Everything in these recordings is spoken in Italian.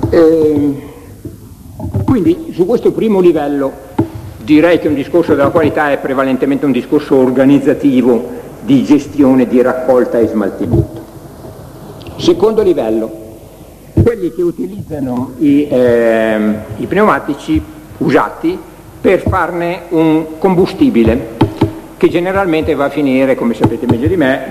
Quindi su questo primo livello direi che un discorso della qualità è prevalentemente un discorso organizzativo di gestione, di raccolta e smaltimento. Secondo livello, quelli che utilizzano i pneumatici usati per farne un combustibile che generalmente va a finire, come sapete meglio di me,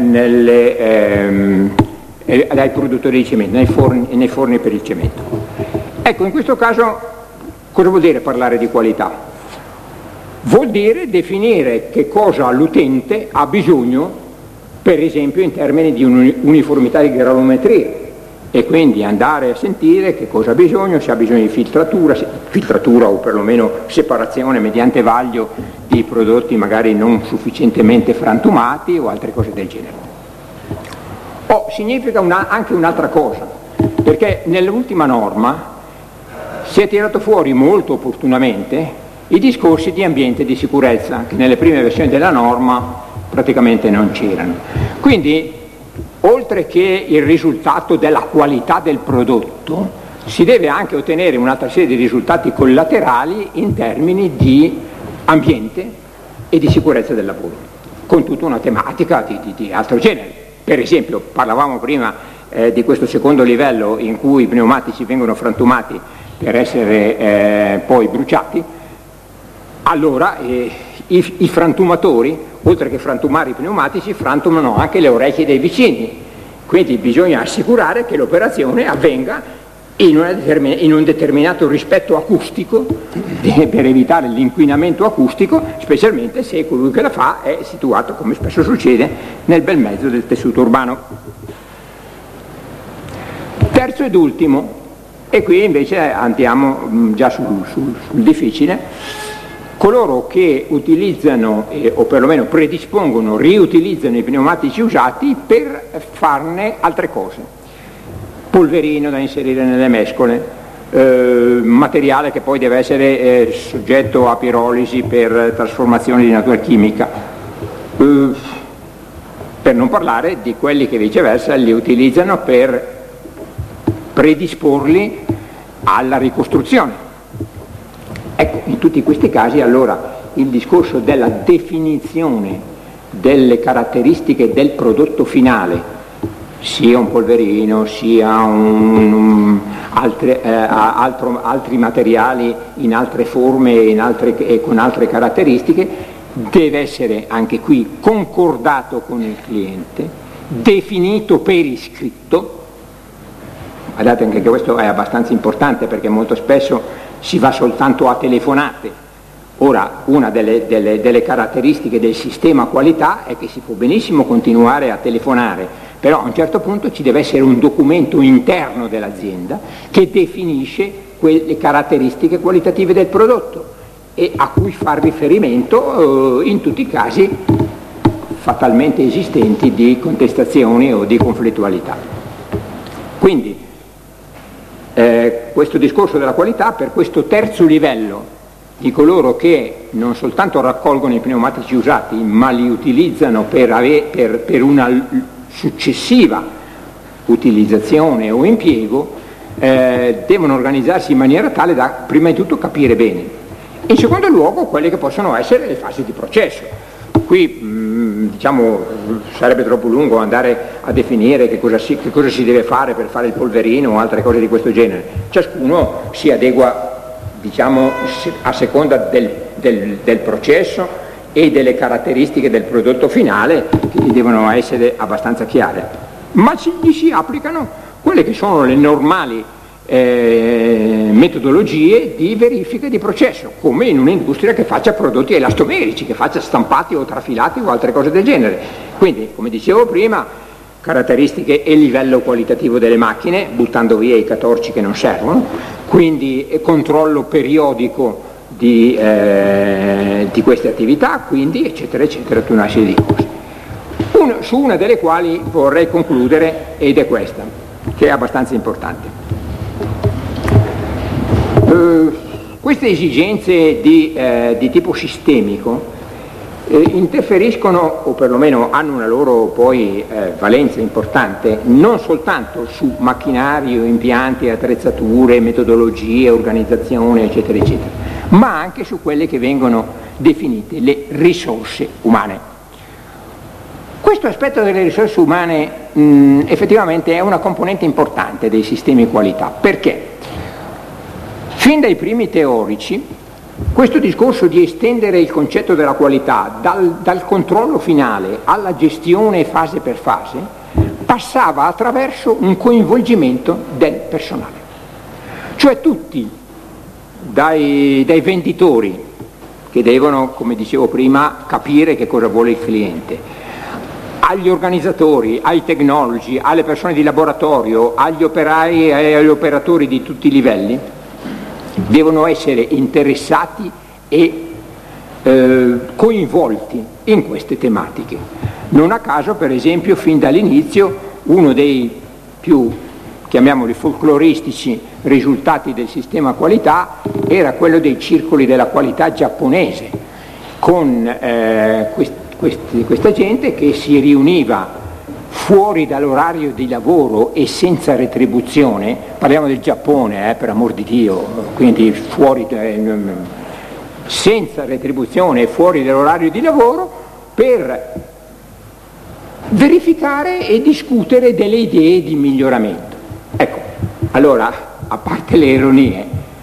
dai produttori di cemento, nei forni per il cemento. Ecco, in questo caso cosa vuol dire parlare di qualità? Vuol dire definire che cosa l'utente ha bisogno, per esempio in termini di uniformità di granulometria, e quindi andare a sentire che cosa ha bisogno, se ha bisogno di filtratura o perlomeno separazione mediante vaglio di prodotti magari non sufficientemente frantumati o altre cose del genere. Significa anche un'altra cosa, perché nell'ultima norma si è tirato fuori molto opportunamente i discorsi di ambiente e di sicurezza, che nelle prime versioni della norma praticamente non c'erano. Quindi, oltre che il risultato della qualità del prodotto, si deve anche ottenere un'altra serie di risultati collaterali in termini di ambiente e di sicurezza del lavoro, con tutta una tematica di altro genere. Per esempio, parlavamo prima di questo secondo livello in cui i pneumatici vengono frantumati per essere poi bruciati. Allora i frantumatori, oltre che frantumare i pneumatici, frantumano anche le orecchie dei vicini, quindi bisogna assicurare che l'operazione avvenga in un determinato rispetto acustico per evitare l'inquinamento acustico, specialmente se colui che la fa è situato, come spesso succede, nel bel mezzo del tessuto urbano. Terzo ed ultimo, e qui invece andiamo già sul difficile, coloro che utilizzano o perlomeno predispongono, riutilizzano i pneumatici usati per farne altre cose. Polverino da inserire nelle mescole, materiale che poi deve essere soggetto a pirolisi per trasformazione di natura chimica, per non parlare di quelli che viceversa li utilizzano per predisporli alla ricostruzione. Ecco, in tutti questi casi allora il discorso della definizione delle caratteristiche del prodotto finale, sia un polverino, sia altri materiali in altre forme e con altre caratteristiche, deve essere anche qui concordato con il cliente, definito per iscritto. Guardate, anche questo è abbastanza importante perché molto spesso si va soltanto a telefonate. Ora, una delle caratteristiche del sistema qualità è che si può benissimo continuare a telefonare, però a un certo punto ci deve essere un documento interno dell'azienda che definisce quelle caratteristiche qualitative del prodotto e a cui far riferimento in tutti i casi fatalmente esistenti di contestazioni o di conflittualità. Quindi questo discorso della qualità per questo terzo livello di coloro che non soltanto raccolgono i pneumatici usati ma li utilizzano per una successiva utilizzazione o impiego, devono organizzarsi in maniera tale da prima di tutto capire bene. In secondo luogo quelle che possono essere le fasi di processo. Qui diciamo sarebbe troppo lungo andare a definire che cosa si deve fare per fare il polverino o altre cose di questo genere. Ciascuno si adegua, diciamo, a seconda del processo e delle caratteristiche del prodotto finale, che gli devono essere abbastanza chiare, ma gli si applicano quelle che sono le normali metodologie di verifica di processo, come in un'industria che faccia prodotti elastomerici, che faccia stampati o trafilati o altre cose del genere. Quindi, come dicevo prima, caratteristiche e livello qualitativo delle macchine, buttando via i catorci che non servono, quindi controllo periodico di queste attività, quindi eccetera eccetera, tutta una serie di cose. Su una delle quali vorrei concludere, ed è questa, che è abbastanza importante. Queste esigenze di tipo sistemico interferiscono, o perlomeno hanno una loro poi valenza importante, non soltanto su macchinario, impianti, attrezzature, metodologie, organizzazione, eccetera, eccetera, ma anche su quelle che vengono definite le risorse umane. Questo aspetto delle risorse umane effettivamente è una componente importante dei sistemi qualità, perché fin dai primi teorici questo discorso di estendere il concetto della qualità dal controllo finale alla gestione fase per fase passava attraverso un coinvolgimento del personale. Cioè tutti, dai venditori, che devono, come dicevo prima, capire che cosa vuole il cliente, agli organizzatori, ai tecnologi, alle persone di laboratorio, agli operai e agli operatori di tutti i livelli, devono essere interessati e coinvolti in queste tematiche. Non a caso, per esempio, fin dall'inizio uno dei più, chiamiamoli folcloristici, risultati del sistema qualità era quello dei circoli della qualità giapponese, con questa gente che si riuniva fuori dall'orario di lavoro e senza retribuzione. Parliamo del Giappone, per amor di Dio, quindi fuori, senza retribuzione e fuori dall'orario di lavoro, per verificare e discutere delle idee di miglioramento. Ecco, allora, a parte le ironie,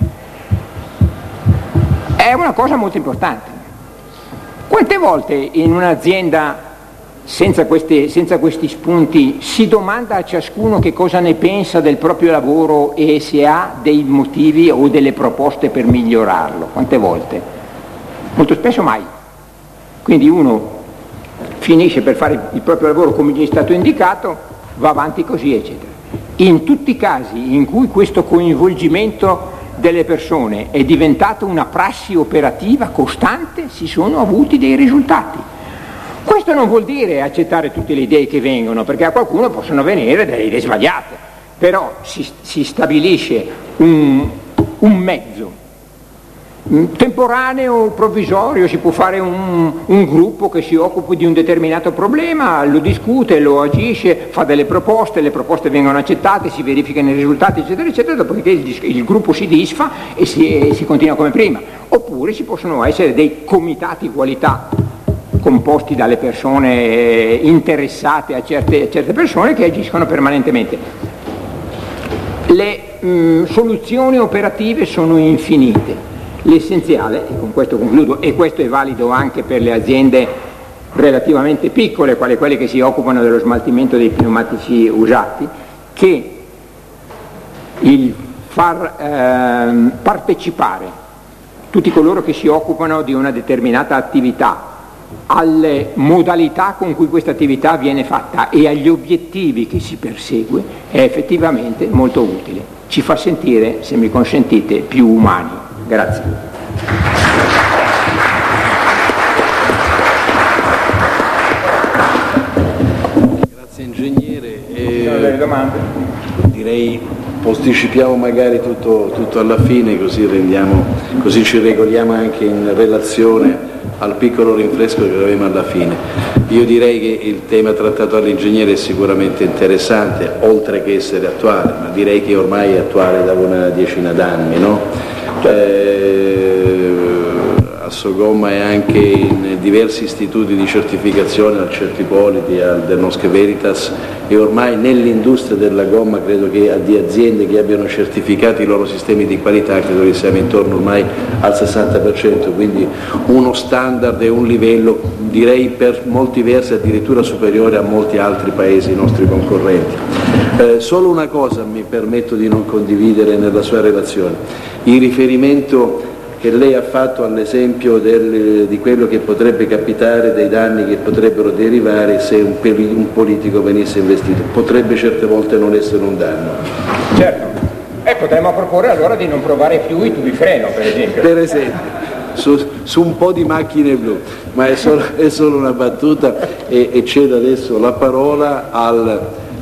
è una cosa molto importante. Quante volte in un'azienda senza questi spunti si domanda a ciascuno che cosa ne pensa del proprio lavoro e se ha dei motivi o delle proposte per migliorarlo? Quante volte? Molto spesso mai. Quindi uno finisce per fare il proprio lavoro come gli è stato indicato, va avanti così, eccetera. In tutti i casi in cui questo coinvolgimento delle persone è diventato una prassi operativa costante, si sono avuti dei risultati. Questo non vuol dire accettare tutte le idee che vengono, perché a qualcuno possono venire delle idee sbagliate, però si stabilisce un mezzo temporaneo, provvisorio, si può fare un gruppo che si occupi di un determinato problema, lo discute, lo agisce, fa delle proposte, le proposte vengono accettate, si verificano i risultati, eccetera, eccetera, dopodiché il gruppo si disfa e si continua come prima. Oppure ci possono essere dei comitati qualità composti dalle persone interessate a certe persone che agiscono permanentemente. Le soluzioni operative sono infinite. L'essenziale, e con questo concludo, e questo è valido anche per le aziende relativamente piccole, quali quelle che si occupano dello smaltimento dei pneumatici usati, che il far partecipare tutti coloro che si occupano di una determinata attività alle modalità con cui questa attività viene fatta e agli obiettivi che si persegue è effettivamente molto utile. Ci fa sentire, se mi consentite, più umani. Grazie. Grazie ingegnere. Sono delle domande? Direi posticipiamo magari tutto alla fine, così ci regoliamo anche in relazione al piccolo rinfresco che avremo alla fine. Io direi che il tema trattato dall'ingegnere è sicuramente interessante, oltre che essere attuale, ma direi che ormai è attuale da una decina d'anni, no? Assogomma è anche in diversi istituti di certificazione, al Certipoliti, al Dernosche Veritas, e ormai nell'industria della gomma credo che di aziende che abbiano certificato i loro sistemi di qualità credo che siamo intorno ormai al 60%, quindi uno standard e un livello direi per molti versi addirittura superiore a molti altri paesi nostri concorrenti. Solo una cosa mi permetto di non condividere nella sua relazione, il riferimento che lei ha fatto all'esempio di quello che potrebbe capitare, dei danni che potrebbero derivare se un politico venisse investito. Potrebbe certe volte non essere un danno. Certo, e potremmo proporre allora di non provare più i tubi freno, per esempio. Per esempio, su un po' di macchine blu, ma è solo una battuta e cedo adesso la parola al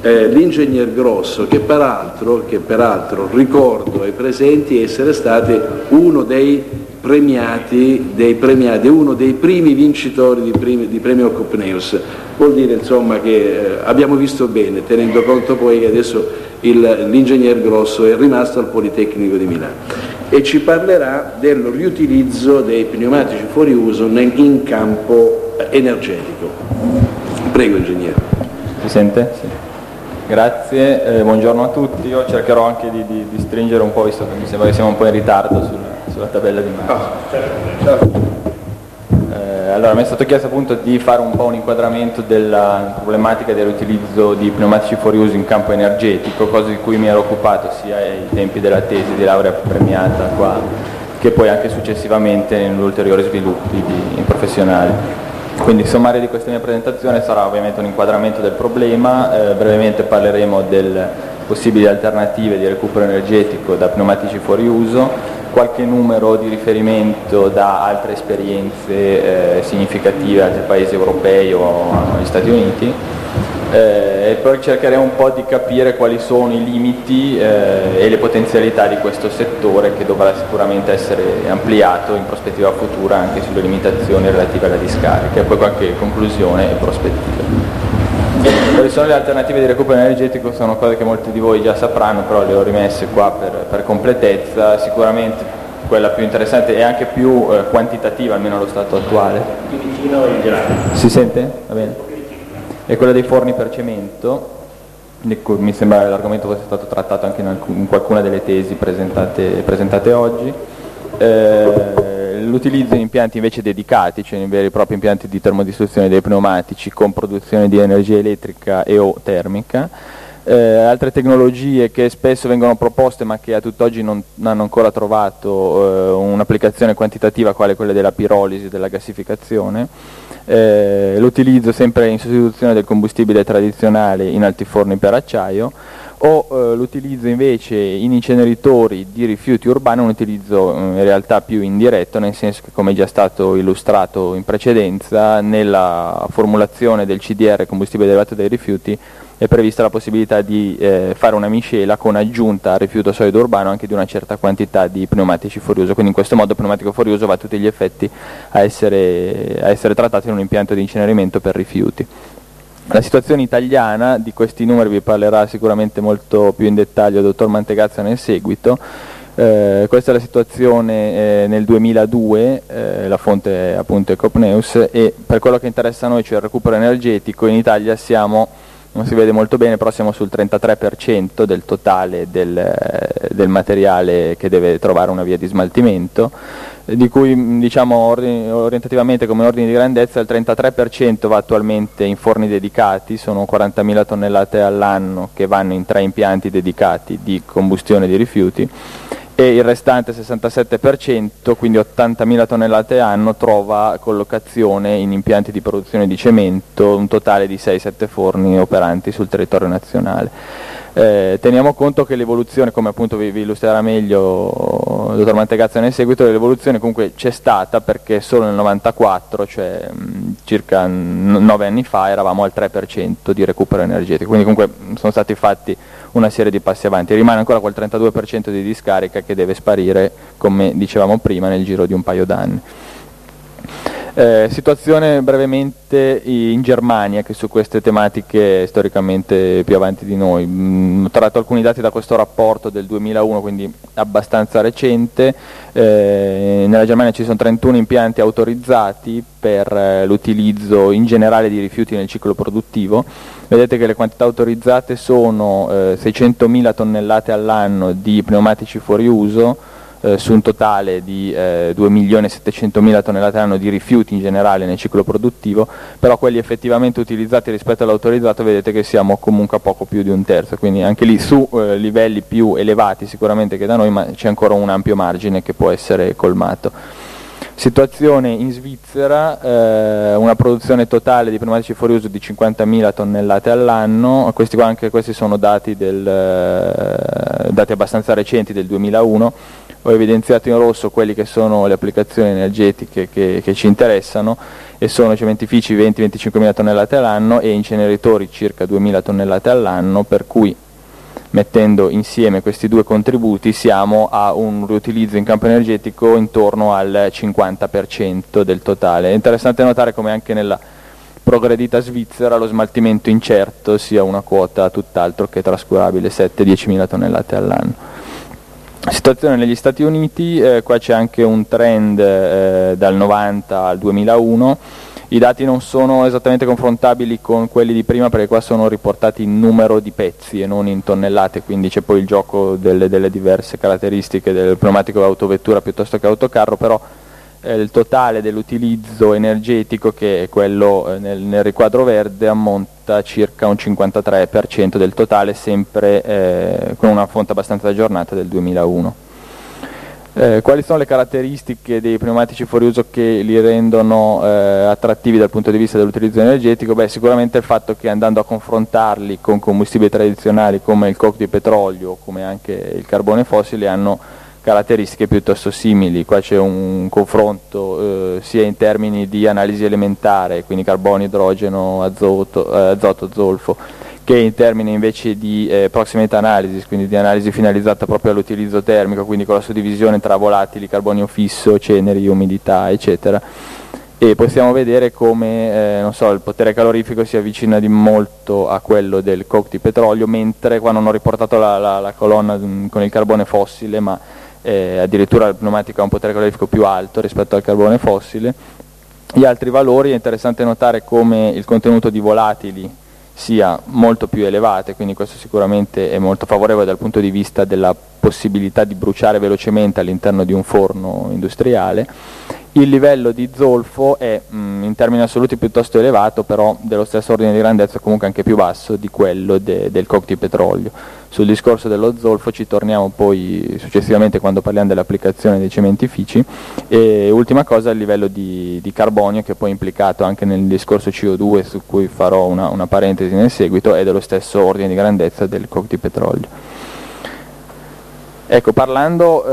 l'ingegner Grosso, che peraltro ricordo ai presenti essere stato uno dei premiati, uno dei primi vincitori di premio Copneus. Vuol dire insomma che abbiamo visto bene, tenendo conto poi che adesso l'ingegner Grosso è rimasto al Politecnico di Milano e ci parlerà del riutilizzo dei pneumatici fuori uso in campo energetico. Prego ingegnere. Si sente? Sì. Grazie, buongiorno a tutti. Io cercherò anche di stringere un po', visto che mi sembra che siamo un po' in ritardo sulla tabella di marcia. Certo. Allora, mi è stato chiesto appunto di fare un po' un inquadramento della problematica dell'utilizzo di pneumatici fuori uso in campo energetico, cosa di cui mi ero occupato sia ai tempi della tesi di laurea premiata qua, che poi anche successivamente negli ulteriori sviluppi professionali. Quindi il sommario di questa mia presentazione sarà ovviamente un inquadramento del problema, brevemente parleremo delle possibili alternative di recupero energetico da pneumatici fuori uso, qualche numero di riferimento da altre esperienze significative, altri paesi europei o agli Stati Uniti, e poi cercheremo un po' di capire quali sono i limiti e le potenzialità di questo settore, che dovrà sicuramente essere ampliato in prospettiva futura anche sulle limitazioni relative alla discarica, e poi qualche conclusione e prospettiva. Quali sono le alternative di recupero energetico? Sono cose che molti di voi già sapranno, però le ho rimesse qua per completezza. Sicuramente quella più interessante e anche più quantitativa, almeno allo stato attuale. Più vicino il grado. Si sente? Va bene. È quella dei forni per cemento. Mi sembra che l'argomento fosse stato trattato anche in qualcuna delle tesi presentate oggi. L'utilizzo in impianti invece dedicati, cioè in veri e propri impianti di termodistruzione dei pneumatici con produzione di energia elettrica e o termica. Altre tecnologie che spesso vengono proposte ma che a tutt'oggi non hanno ancora trovato un'applicazione quantitativa, quale quella della pirolisi, della gassificazione. L'utilizzo sempre in sostituzione del combustibile tradizionale in altiforni per acciaio, o l'utilizzo invece in inceneritori di rifiuti urbani, un utilizzo in realtà più indiretto, nel senso che, come è già stato illustrato in precedenza, nella formulazione del CDR, combustibile derivato dai rifiuti, è prevista la possibilità di fare una miscela con aggiunta al rifiuto solido urbano anche di una certa quantità di pneumatici fuori uso. Quindi in questo modo il pneumatico fuori uso va a tutti gli effetti a essere trattato in un impianto di incenerimento per rifiuti. La situazione italiana, di questi numeri vi parlerà sicuramente molto più in dettaglio il dottor Mantegazza nel seguito. Questa è la situazione nel 2002, la fonte appunto è Copneus, e per quello che interessa a noi, cioè il recupero energetico, in Italia siamo, non si vede molto bene, però siamo sul 33% del totale del materiale che deve trovare una via di smaltimento, di cui diciamo orientativamente come ordine di grandezza il 33% va attualmente in forni dedicati, sono 40.000 tonnellate all'anno che vanno in 3 impianti dedicati di combustione di rifiuti, e il restante 67%, quindi 80.000 tonnellate anno, trova collocazione in impianti di produzione di cemento, un totale di 6-7 forni operanti sul territorio nazionale. Teniamo conto che l'evoluzione, come appunto vi illustrerà meglio il dottor Mantegazza nel seguito, l'evoluzione comunque c'è stata, perché solo nel 94, cioè circa 9 anni fa, eravamo al 3% di recupero energetico, quindi comunque sono stati fatti una serie di passi avanti. Rimane ancora quel 32% di discarica che deve sparire, come dicevamo prima, nel giro di un paio d'anni. Situazione brevemente in Germania, che su queste tematiche è storicamente più avanti di noi. Ho tratto alcuni dati da questo rapporto del 2001, quindi abbastanza recente. Nella Germania ci sono 31 impianti autorizzati per l'utilizzo in generale di rifiuti nel ciclo produttivo. Vedete che le quantità autorizzate sono 600.000 tonnellate all'anno di pneumatici fuori uso, su un totale di 2.700.000 tonnellate all'anno di rifiuti in generale nel ciclo produttivo, però quelli effettivamente utilizzati rispetto all'autorizzato vedete che siamo comunque a poco più di un terzo, quindi anche lì su livelli più elevati sicuramente che da noi, ma c'è ancora un ampio margine che può essere colmato. Situazione in Svizzera, una produzione totale di pneumatici fuori uso di 50.000 tonnellate all'anno, anche questi sono dati abbastanza recenti del 2001, ho evidenziato in rosso quelli che sono le applicazioni energetiche che ci interessano, e sono cementifici 20-25 mila tonnellate all'anno e inceneritori circa 2.000 tonnellate all'anno, per cui mettendo insieme questi due contributi siamo a un riutilizzo in campo energetico intorno al 50% del totale. È interessante notare come anche nella progredita Svizzera lo smaltimento incerto sia una quota tutt'altro che trascurabile, 7-10 mila tonnellate all'anno. Situazione negli Stati Uniti, qua c'è anche un trend dal 90 al 2001, i dati non sono esattamente confrontabili con quelli di prima perché qua sono riportati in numero di pezzi e non in tonnellate, quindi c'è poi il gioco delle diverse caratteristiche del pneumatico autovettura piuttosto che autocarro, però il totale dell'utilizzo energetico, che è quello nel riquadro verde, ammonta a circa un 53% del totale, sempre con una fonte abbastanza aggiornata del 2001. Quali sono le caratteristiche dei pneumatici fuori uso che li rendono attrattivi dal punto di vista dell'utilizzo energetico? Beh, sicuramente il fatto che, andando a confrontarli con combustibili tradizionali come il coke di petrolio, come anche il carbone fossile, hanno caratteristiche piuttosto simili. Qua c'è un confronto sia in termini di analisi elementare, quindi carbonio, idrogeno, azoto, zolfo, che in termini invece di proximate analysis, quindi di analisi finalizzata proprio all'utilizzo termico, quindi con la suddivisione tra volatili, carbonio fisso, ceneri, umidità, eccetera. E possiamo vedere come il potere calorifico si avvicina di molto a quello del coke di petrolio, mentre qua non ho riportato la colonna con il carbone fossile, ma addirittura il pneumatico ha un potere calorifico più alto rispetto al carbone fossile. Gli altri valori, è interessante notare come il contenuto di volatili sia molto più elevato, quindi questo sicuramente è molto favorevole dal punto di vista della possibilità di bruciare velocemente all'interno di un forno industriale. Il livello di zolfo è in termini assoluti piuttosto elevato, però dello stesso ordine di grandezza comunque anche più basso di quello del coke di petrolio. Sul discorso dello zolfo ci torniamo poi successivamente quando parliamo dell'applicazione dei cementifici. E ultima cosa, il livello di carbonio, che poi è implicato anche nel discorso CO2, su cui farò una parentesi nel seguito, è dello stesso ordine di grandezza del coke di petrolio. Ecco, parlando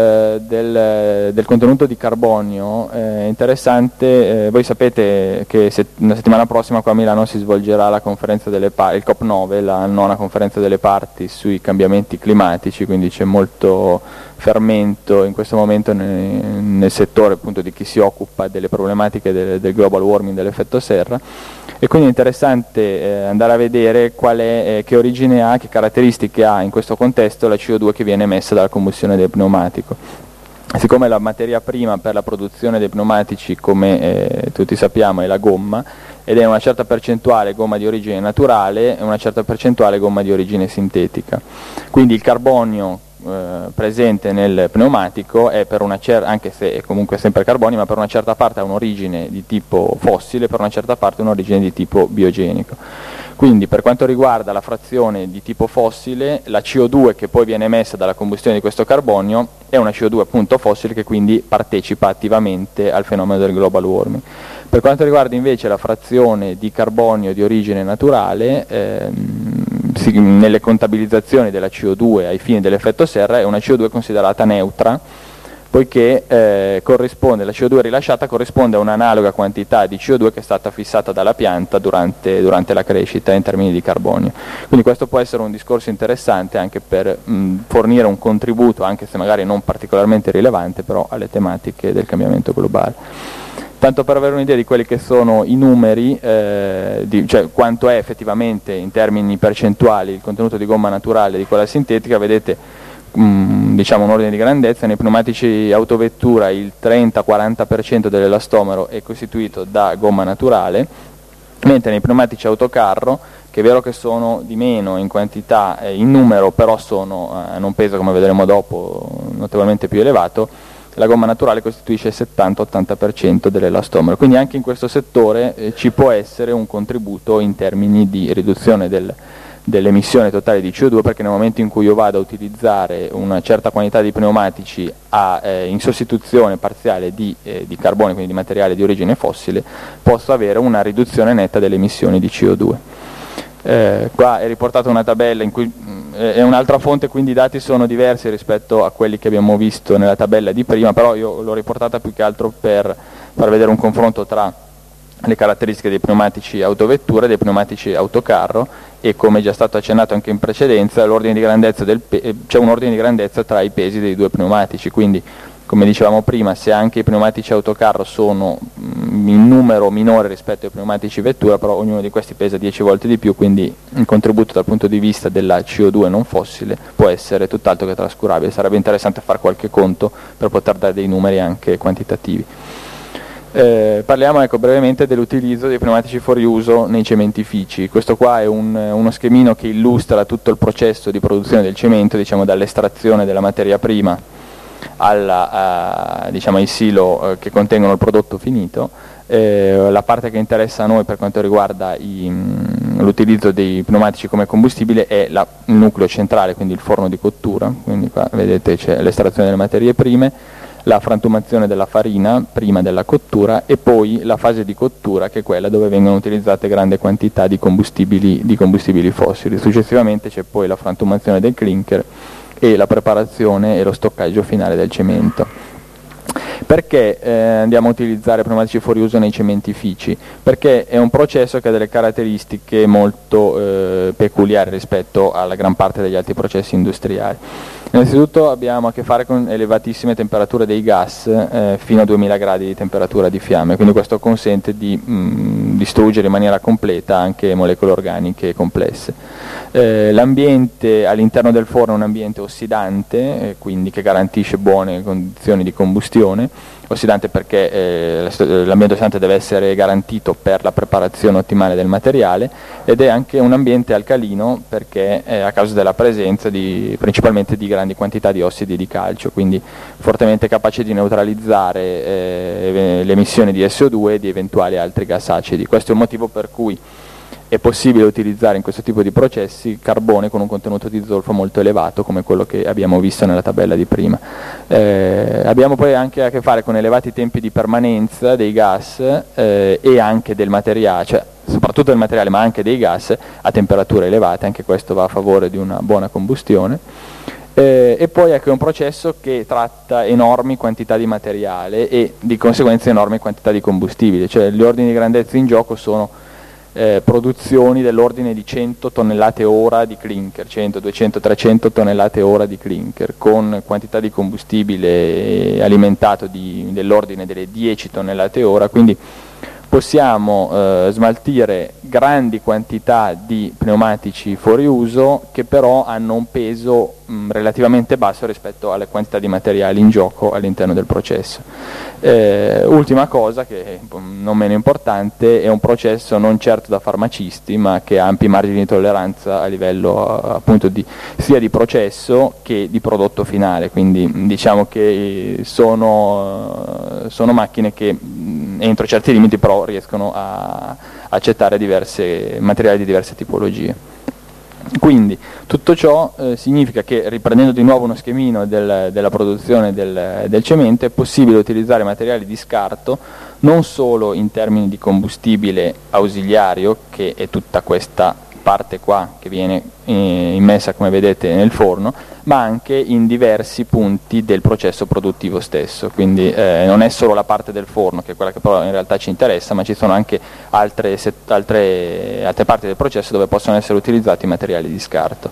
del contenuto di carbonio, è interessante, voi sapete che la settimana prossima qua a Milano si svolgerà la conferenza delle il COP9, la nona conferenza delle parti sui cambiamenti climatici, quindi c'è molto fermento in questo momento nel settore appunto di chi si occupa delle problematiche del global warming, dell'effetto serra, e quindi è interessante andare a vedere che origine ha, che caratteristiche ha in questo contesto la CO2 che viene emessa dalla combustione del pneumatico. Siccome la materia prima per la produzione dei pneumatici, come tutti sappiamo, è la gomma, ed è una certa percentuale gomma di origine naturale e una certa percentuale gomma di origine sintetica, quindi il carbonio presente nel pneumatico è per una anche se è comunque sempre carbonio, ma per una certa parte ha un'origine di tipo fossile, per una certa parte un'origine di tipo biogenico. Quindi per quanto riguarda la frazione di tipo fossile, la CO2 che poi viene emessa dalla combustione di questo carbonio è una CO2 appunto fossile, che quindi partecipa attivamente al fenomeno del global warming. Per quanto riguarda invece la frazione di carbonio di origine naturale, nelle contabilizzazioni della CO2 ai fini dell'effetto serra è una CO2 considerata neutra, poiché la CO2 rilasciata corrisponde a un'analoga quantità di CO2 che è stata fissata dalla pianta durante la crescita in termini di carbonio. Quindi questo può essere un discorso interessante anche per fornire un contributo, anche se magari non particolarmente rilevante, però alle tematiche del cambiamento globale. Tanto per avere un'idea di quelli che sono i numeri, cioè quanto è effettivamente in termini percentuali il contenuto di gomma naturale di quella sintetica, vedete diciamo un ordine di grandezza. Nei pneumatici autovettura il 30-40% dell'elastomero è costituito da gomma naturale, mentre nei pneumatici autocarro, che è vero che sono di meno in quantità e in numero, però hanno un peso, come vedremo dopo, notevolmente più elevato, la gomma naturale costituisce il 70-80% dell'elastomero. Quindi anche in questo settore ci può essere un contributo in termini di riduzione dell'emissione totale di CO2, perché nel momento in cui io vado a utilizzare una certa quantità di pneumatici in sostituzione parziale di carbone, quindi di materiale di origine fossile, posso avere una riduzione netta delle emissioni di CO2. Qua è riportata una tabella in cui è un'altra fonte, quindi i dati sono diversi rispetto a quelli che abbiamo visto nella tabella di prima, però io l'ho riportata più che altro per far vedere un confronto tra le caratteristiche dei pneumatici autovettura e dei pneumatici autocarro, e come già stato accennato anche in precedenza, l'ordine di grandezza c'è un ordine di grandezza tra i pesi dei due pneumatici, quindi come dicevamo prima, se anche i pneumatici autocarro sono in numero minore rispetto ai pneumatici vettura, però ognuno di questi pesa 10 volte di più, quindi il contributo dal punto di vista della CO2 non fossile può essere tutt'altro che trascurabile. Sarebbe interessante fare qualche conto per poter dare dei numeri anche quantitativi. Parliamo brevemente dell'utilizzo dei pneumatici fuori uso nei cementifici. Questo qua è uno schemino che illustra tutto il processo di produzione del cemento, diciamo dall'estrazione della materia prima diciamo, ai silo che contengono il prodotto finito. La parte che interessa a noi per quanto riguarda l'utilizzo dei pneumatici come combustibile è il nucleo centrale, quindi il forno di cottura, quindi qua vedete c'è l'estrazione delle materie prime, la frantumazione della farina prima della cottura e poi la fase di cottura, che è quella dove vengono utilizzate grandi quantità di combustibili fossili. Successivamente c'è poi la frantumazione del clinker e la preparazione e lo stoccaggio finale del cemento. Perché andiamo a utilizzare pneumatici fuori uso nei cementifici? Perché è un processo che ha delle caratteristiche molto peculiari rispetto alla gran parte degli altri processi industriali. Innanzitutto abbiamo a che fare con elevatissime temperature dei gas, fino a 2000 gradi di temperatura di fiamme, quindi questo consente di distruggere in maniera completa anche molecole organiche complesse. L'ambiente all'interno del forno è un ambiente ossidante, quindi che garantisce buone condizioni di combustione. Ossidante perché l'ambiente ossidante deve essere garantito per la preparazione ottimale del materiale, ed è anche un ambiente alcalino perché a causa della presenza principalmente di grandi quantità di ossidi di calcio, quindi fortemente capace di neutralizzare le emissioni di SO2 e di eventuali altri gas acidi. Questo è un motivo per cui è possibile utilizzare in questo tipo di processi carbone con un contenuto di zolfo molto elevato, come quello che abbiamo visto nella tabella di prima. Abbiamo poi anche a che fare con elevati tempi di permanenza dei gas e anche del materiale, cioè soprattutto del materiale ma anche dei gas a temperature elevate, anche questo va a favore di una buona combustione. E poi è un processo che tratta enormi quantità di materiale e di conseguenza enormi quantità di combustibile, cioè gli ordini di grandezza in gioco sono produzioni dell'ordine di 100 tonnellate ora di clinker, 100, 200, 300 tonnellate ora di clinker, con quantità di combustibile alimentato dell'ordine delle 10 tonnellate ora, quindi possiamo smaltire grandi quantità di pneumatici fuori uso che però hanno un peso relativamente basso rispetto alle quantità di materiali in gioco all'interno del processo. Ultima cosa, che non meno importante, è un processo non certo da farmacisti ma che ha ampi margini di tolleranza a livello appunto sia di processo che di prodotto finale, quindi diciamo che sono macchine che entro certi limiti però riescono a accettare materiali di diverse tipologie. Quindi tutto ciò significa che, riprendendo di nuovo uno schemino della produzione del cemento, è possibile utilizzare materiali di scarto non solo in termini di combustibile ausiliario, che è tutta questa parte qua che viene immessa come vedete nel forno, ma anche in diversi punti del processo produttivo stesso, quindi non è solo la parte del forno che è quella che però in realtà ci interessa, ma ci sono anche altre parti del processo dove possono essere utilizzati materiali di scarto.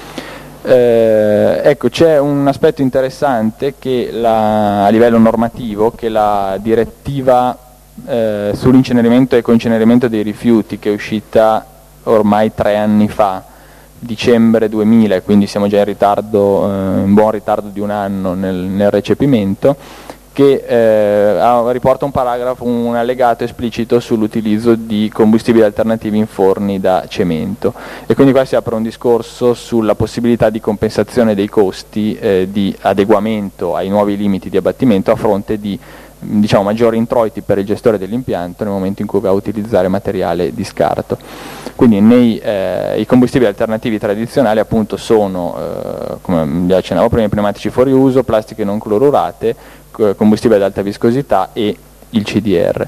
Ecco, c'è un aspetto interessante che a livello normativo, che la direttiva sull'incenerimento e coincenerimento dei rifiuti, che è uscita ormai 3 anni fa, dicembre 2000, quindi siamo già in buon ritardo di un anno nel recepimento, che riporta un allegato esplicito sull'utilizzo di combustibili alternativi in forni da cemento, e quindi qua si apre un discorso sulla possibilità di compensazione dei costi di adeguamento ai nuovi limiti di abbattimento a fronte di maggiori introiti per il gestore dell'impianto nel momento in cui va a utilizzare materiale di scarto. Quindi i combustibili alternativi tradizionali appunto sono, come vi accennavo prima, i pneumatici fuori uso, plastiche non clorurate, combustibile ad alta viscosità e il CDR.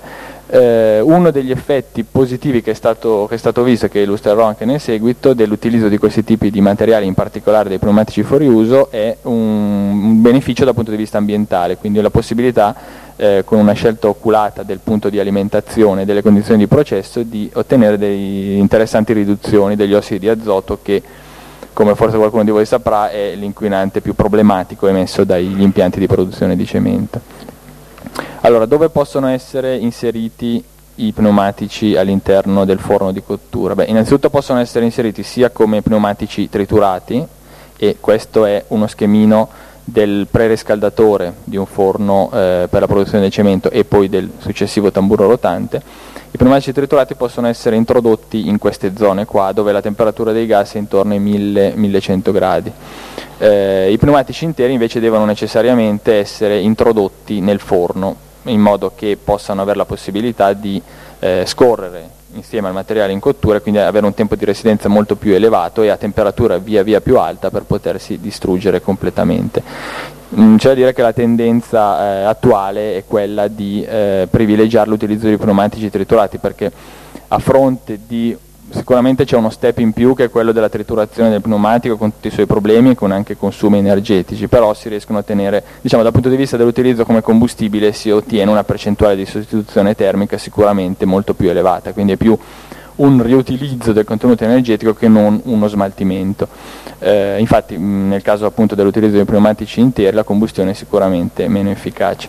Uno degli effetti positivi che è stato visto, che illustrerò anche nel seguito, dell'utilizzo di questi tipi di materiali, in particolare dei pneumatici fuori uso, è un beneficio dal punto di vista ambientale, quindi la possibilità, con una scelta oculata del punto di alimentazione e delle condizioni di processo, di ottenere delle interessanti riduzioni degli ossidi di azoto, che, come forse qualcuno di voi saprà, è l'inquinante più problematico emesso dagli impianti di produzione di cemento. Allora, dove possono essere inseriti i pneumatici all'interno del forno di cottura? Beh, innanzitutto possono essere inseriti sia come pneumatici triturati, e questo è uno schemino del preriscaldatore di un forno per la produzione del cemento e poi del successivo tamburo rotante. I pneumatici triturati possono essere introdotti in queste zone qua, dove la temperatura dei gas è intorno ai 1000-1100 gradi. I pneumatici interi invece devono necessariamente essere introdotti nel forno, in modo che possano avere la possibilità di scorrere insieme al materiale in cottura, e quindi avere un tempo di residenza molto più elevato e a temperatura via via più alta per potersi distruggere completamente. C'è da dire che la tendenza attuale è quella di privilegiare l'utilizzo di pneumatici triturati, perché a fronte di, sicuramente c'è uno step in più, che è quello della triturazione del pneumatico, con tutti i suoi problemi e con anche consumi energetici, però si riescono a ottenere, diciamo, dal punto di vista dell'utilizzo come combustibile, si ottiene una percentuale di sostituzione termica sicuramente molto più elevata, quindi è più un riutilizzo del contenuto energetico che non uno smaltimento. Infatti nel caso appunto dell'utilizzo dei pneumatici interi la combustione è sicuramente meno efficace.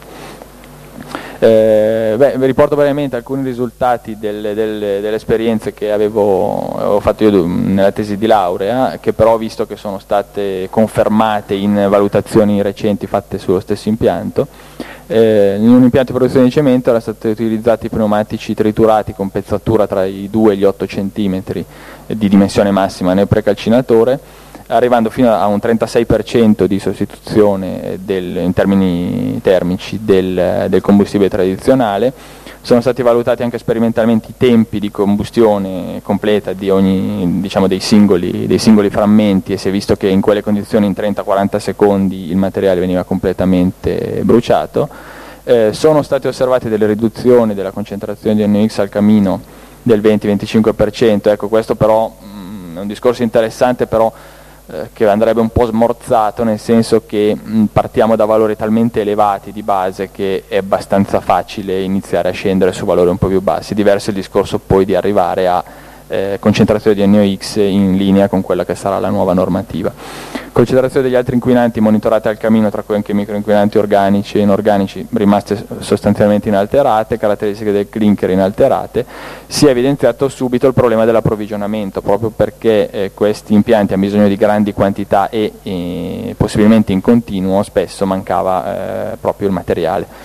Vi riporto brevemente alcuni risultati delle esperienze che avevo fatto io nella tesi di laurea, che però ho visto che sono state confermate in valutazioni recenti fatte sullo stesso impianto. In un impianto di produzione di cemento erano stati utilizzati pneumatici triturati con pezzatura tra i 2 e gli 8 cm di dimensione massima nel precalcinatore, arrivando fino a un 36% di sostituzione in termini termici del combustibile tradizionale. Sono stati valutati anche sperimentalmente i tempi di combustione completa di ogni, diciamo, dei singoli frammenti, e si è visto che in quelle condizioni in 30-40 secondi il materiale veniva completamente bruciato. Sono state osservate delle riduzioni della concentrazione di NOx al camino del 20-25%, ecco, questo però è un discorso interessante, però che andrebbe un po' smorzato, nel senso che partiamo da valori talmente elevati di base che è abbastanza facile iniziare a scendere su valori un po' più bassi. Diverso il discorso poi di arrivare a concentrazione di NOx in linea con quella che sarà la nuova normativa. Considerazione degli altri inquinanti monitorate al camino, tra cui anche microinquinanti organici e inorganici, rimaste sostanzialmente inalterate, caratteristiche del clinker inalterate. Si è evidenziato subito il problema dell'approvvigionamento, proprio perché questi impianti hanno bisogno di grandi quantità e possibilmente in continuo, spesso mancava proprio il materiale.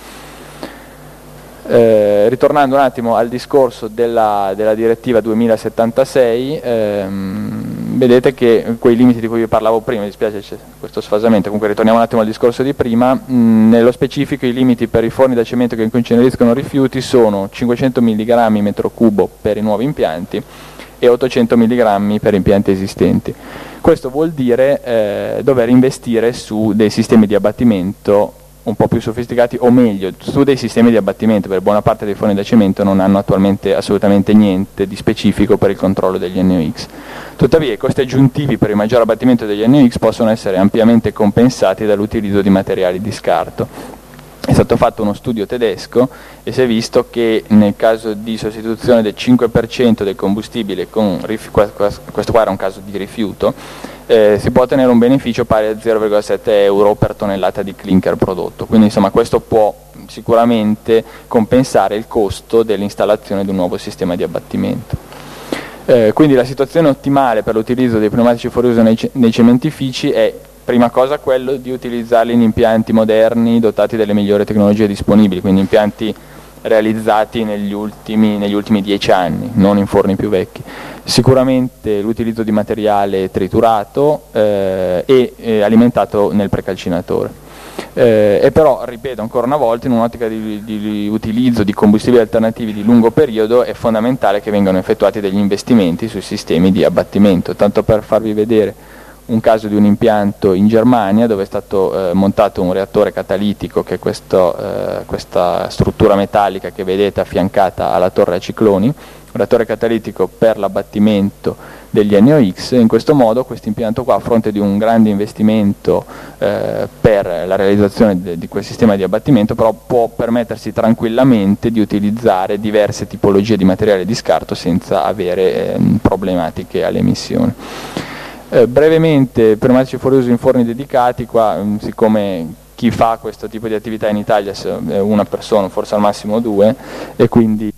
Ritornando un attimo al discorso della direttiva 2076, vedete che quei limiti di cui vi parlavo prima, mi dispiace c'è questo sfasamento, comunque ritorniamo un attimo al discorso di prima. Nello specifico i limiti per i forni da cemento che inceneriscono rifiuti sono 500 mg metro cubo per i nuovi impianti e 800 mg per impianti esistenti. Questo vuol dire dover investire su dei sistemi di abbattimento un po' più sofisticati, o meglio, su dei sistemi di abbattimento, perché buona parte dei forni da cemento non hanno attualmente assolutamente niente di specifico per il controllo degli NOx. Tuttavia i costi aggiuntivi per il maggior abbattimento degli NOx possono essere ampiamente compensati dall'utilizzo di materiali di scarto. È stato fatto uno studio tedesco e si è visto che nel caso di sostituzione del 5% del combustibile con questo qua era un caso di rifiuto, si può ottenere un beneficio pari a 0,7 euro per tonnellata di clinker prodotto. Quindi insomma questo può sicuramente compensare il costo dell'installazione di un nuovo sistema di abbattimento. Quindi la situazione ottimale per l'utilizzo dei pneumatici fuori uso nei cementifici è, prima cosa, quello di utilizzarli in impianti moderni dotati delle migliori tecnologie disponibili, quindi impianti realizzati negli ultimi 10 anni, non in forni più vecchi. Sicuramente l'utilizzo di materiale triturato e alimentato nel precalcinatore. E però, ripeto ancora una volta, in un'ottica di utilizzo di combustibili alternativi di lungo periodo è fondamentale che vengano effettuati degli investimenti sui sistemi di abbattimento. Tanto per farvi vedere un caso di un impianto in Germania dove è stato montato un reattore catalitico, che è questa struttura metallica che vedete affiancata alla torre a cicloni, un reattore catalitico per l'abbattimento degli NOx. In questo modo questo impianto qua, a fronte di un grande investimento per la realizzazione di quel sistema di abbattimento, però può permettersi tranquillamente di utilizzare diverse tipologie di materiale di scarto senza avere problematiche alle emissioni. Brevemente, pneumatici fuori uso in forni dedicati, qua siccome chi fa questo tipo di attività in Italia è una persona, forse al massimo due, e quindi